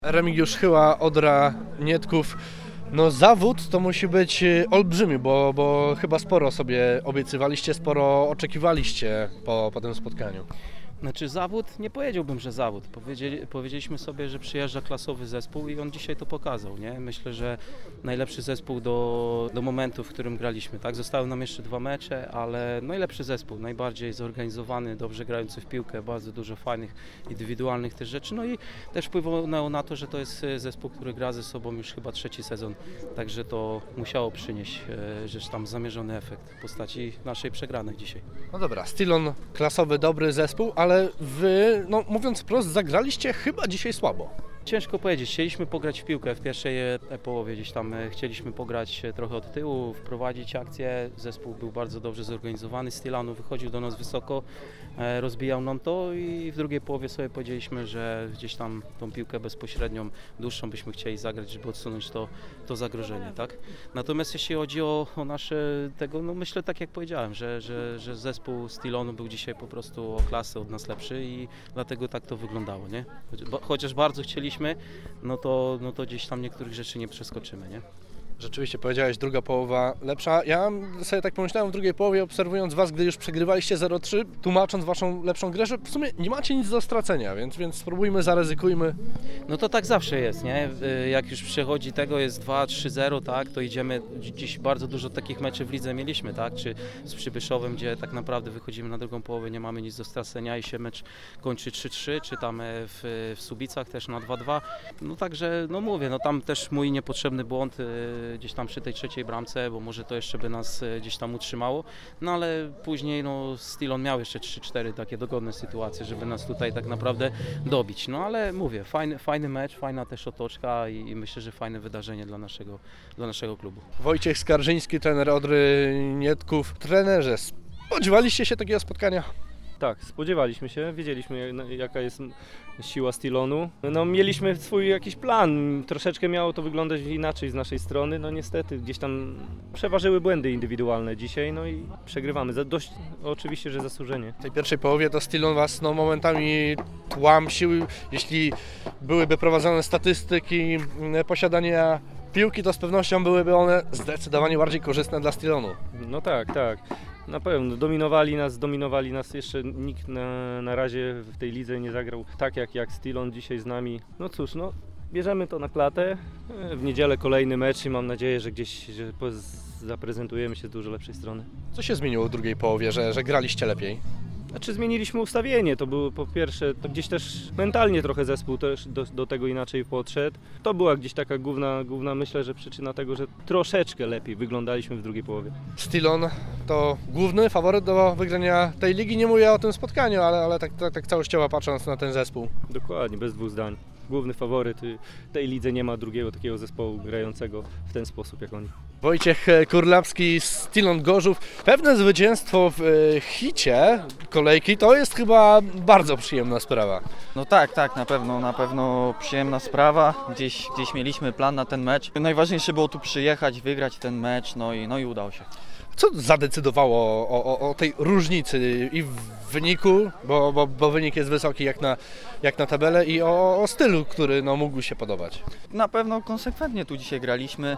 Remigiusz Chyła, Odra Nietków. No zawód to musi być olbrzymi, bo chyba sporo sobie obiecywaliście, sporo oczekiwaliście po tym spotkaniu. Znaczy zawód, nie powiedziałbym, że zawód. Powiedzieliśmy sobie, że przyjeżdża klasowy zespół i on dzisiaj to pokazał, nie? Myślę, że najlepszy zespół do momentu, w którym graliśmy, tak? Zostały nam jeszcze 2 mecze, ale najlepszy zespół, najbardziej zorganizowany, dobrze grający w piłkę, bardzo dużo fajnych, indywidualnych też rzeczy, no i też wpływało na to, że to jest zespół, który gra ze sobą już chyba 3. sezon, także to musiało przynieść rzecz tam zamierzony efekt w postaci naszej przegranej dzisiaj. No dobra, Stillon klasowy, dobry zespół, ale wy, no mówiąc wprost, zagraliście chyba dzisiaj słabo. Ciężko powiedzieć, chcieliśmy pograć w piłkę w pierwszej połowie, gdzieś tam chcieliśmy pograć trochę od tyłu, wprowadzić akcję, zespół był bardzo dobrze zorganizowany, Stillanu wychodził do nas wysoko, rozbijał nam to i w drugiej połowie sobie powiedzieliśmy, że gdzieś tam tą piłkę bezpośrednią, dłuższą byśmy chcieli zagrać, żeby odsunąć to zagrożenie, tak? Natomiast jeśli chodzi o nasze tego, no myślę tak jak powiedziałem, że zespół Stillonu był dzisiaj po prostu o klasę od nas lepszy i dlatego tak to wyglądało, nie? Chociaż bardzo chcieliśmy, no to gdzieś tam niektórych rzeczy nie przeskoczymy, nie? Rzeczywiście powiedziałeś, druga połowa lepsza. Ja sobie tak pomyślałem w drugiej połowie, obserwując was, gdy już przegrywaliście 0-3, tłumacząc waszą lepszą grę, że w sumie nie macie nic do stracenia, więc spróbujmy, zaryzykujmy. No to tak zawsze jest, nie? Jak już przechodzi tego, jest 2-3-0, tak, to idziemy, dziś bardzo dużo takich meczy w lidze mieliśmy, tak, czy z Przybyszowem, gdzie tak naprawdę wychodzimy na drugą połowę, nie mamy nic do stracenia i się mecz kończy 3-3, czy tam w Subicach też na 2-2, no także, no mówię, no tam też mój niepotrzebny błąd gdzieś tam przy tej 3. bramce, bo może to jeszcze by nas gdzieś tam utrzymało, no ale później no Stillon miał jeszcze 3-4 takie dogodne sytuacje, żeby nas tutaj tak naprawdę dobić, no ale mówię, fajny mecz, fajna też otoczka i myślę, że fajne wydarzenie dla naszego klubu. Wojciech Skarżyński, trener Odry Nietków. Trenerze, spodziewaliście się takiego spotkania? Tak, spodziewaliśmy się, wiedzieliśmy jaka jest siła Stillonu. No, mieliśmy swój jakiś plan, troszeczkę miało to wyglądać inaczej z naszej strony, no niestety gdzieś tam przeważyły błędy indywidualne dzisiaj, no i przegrywamy, dość oczywiście, że zasłużenie. W tej pierwszej połowie to Stillon was momentami tłamsił, jeśli byłyby prowadzone statystyki posiadania piłki, to z pewnością byłyby one zdecydowanie bardziej korzystne dla Stillonu. No tak. Na pewno, dominowali nas, jeszcze nikt na razie w tej lidze nie zagrał tak jak Stillon dzisiaj z nami. No cóż, no bierzemy to na klatę, w niedzielę kolejny mecz i mam nadzieję, że gdzieś zaprezentujemy się z dużo lepszej strony. Co się zmieniło w drugiej połowie, że graliście lepiej? Znaczy zmieniliśmy ustawienie, to było po pierwsze, to gdzieś też mentalnie trochę zespół też do tego inaczej podszedł. To była gdzieś taka główna myślę, że przyczyna tego, że troszeczkę lepiej wyglądaliśmy w drugiej połowie. Stillon to główny faworyt do wygrania tej ligi, nie mówię o tym spotkaniu, ale tak całościowo patrząc na ten zespół. Dokładnie, bez 2 zdań. Główny faworyt, w tej lidze nie ma drugiego takiego zespołu grającego w ten sposób jak oni. Wojciech Kurlapski, Stillon Gorzów. Pewne zwycięstwo w hicie kolejki to jest chyba bardzo przyjemna sprawa. No tak, na pewno przyjemna sprawa. Gdzieś mieliśmy plan na ten mecz. Najważniejsze było tu przyjechać, wygrać ten mecz, no i udało się. Co zadecydowało o tej różnicy i w wyniku, bo wynik jest wysoki jak na tabelę, i o stylu, który mógł się podobać? Na pewno konsekwentnie tu dzisiaj graliśmy.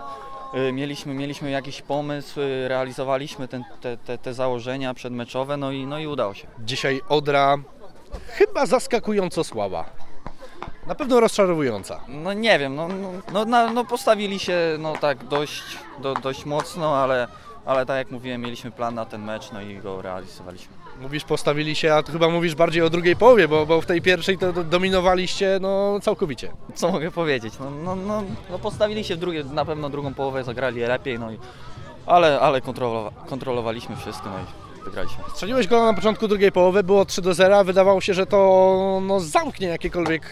Mieliśmy jakiś pomysł, realizowaliśmy te założenia przedmeczowe, no i udało się. Dzisiaj Odra chyba zaskakująco słaba. Na pewno rozczarowująca. No nie wiem, no postawili się tak dość mocno, ale tak jak mówiłem, mieliśmy plan na ten mecz, no i go realizowaliśmy. Mówisz, postawili się, a to chyba mówisz bardziej o drugiej połowie, bo w tej pierwszej to dominowaliście całkowicie. Co mogę powiedzieć? No postawili się na pewno drugą połowę, zagrali lepiej, ale kontrolowaliśmy wszystko, no i wygraliśmy. Strzeliłeś gola na początku drugiej połowy, było 3-0, wydawało się, że to zamknie jakiekolwiek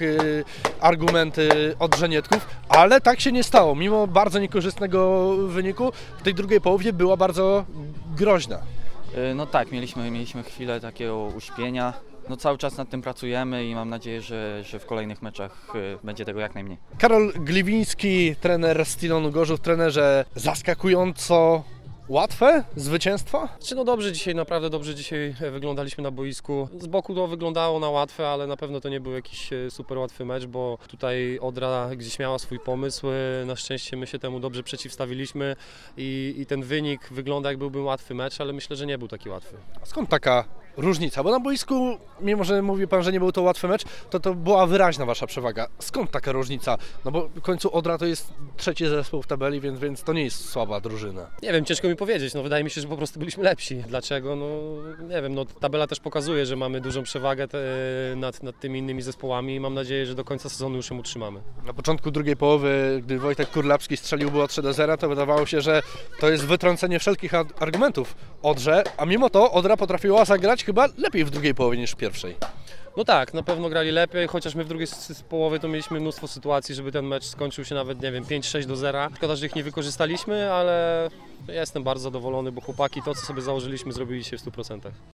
argumenty Odrze Nietków, ale tak się nie stało. Mimo bardzo niekorzystnego wyniku, w tej drugiej połowie była bardzo groźna. No tak, mieliśmy chwilę takiego uśpienia. No cały czas nad tym pracujemy i mam nadzieję, że w kolejnych meczach będzie tego jak najmniej. Karol Gliwiński, trener Stillonu Gorzów. Trenerze, zaskakująco Łatwe zwycięstwo? Czy no dobrze dzisiaj, naprawdę dobrze dzisiaj wyglądaliśmy na boisku. Z boku to wyglądało na łatwe, ale na pewno to nie był jakiś super łatwy mecz, bo tutaj Odra gdzieś miała swój pomysł. Na szczęście my się temu dobrze przeciwstawiliśmy i ten wynik wygląda jak byłby łatwy mecz, ale myślę, że nie był taki łatwy. A skąd taka różnica? Bo na boisku, mimo że mówi Pan, że nie był to łatwy mecz, to była wyraźna Wasza przewaga. Skąd taka różnica? No bo w końcu Odra to jest trzeci zespół w tabeli, więc to nie jest słaba drużyna. Nie wiem, ciężko mi powiedzieć, no wydaje mi się, że po prostu byliśmy lepsi. Dlaczego? No nie wiem, no tabela też pokazuje, że mamy dużą przewagę nad tymi innymi zespołami i mam nadzieję, że do końca sezonu już ją utrzymamy. Na początku drugiej połowy, gdy Wojtek Kurlapski strzelił było 3-0, to wydawało się, że to jest wytrącenie wszelkich argumentów Odrze, a mimo to Odra potrafiła zagrać chyba lepiej w drugiej połowie niż w pierwszej. No tak, na pewno grali lepiej, chociaż my w drugiej połowie to mieliśmy mnóstwo sytuacji, żeby ten mecz skończył się nawet, nie wiem, 5-6-0. Szkoda, że ich nie wykorzystaliśmy, ale ja jestem bardzo zadowolony, bo chłopaki to, co sobie założyliśmy, zrobili się w 100%.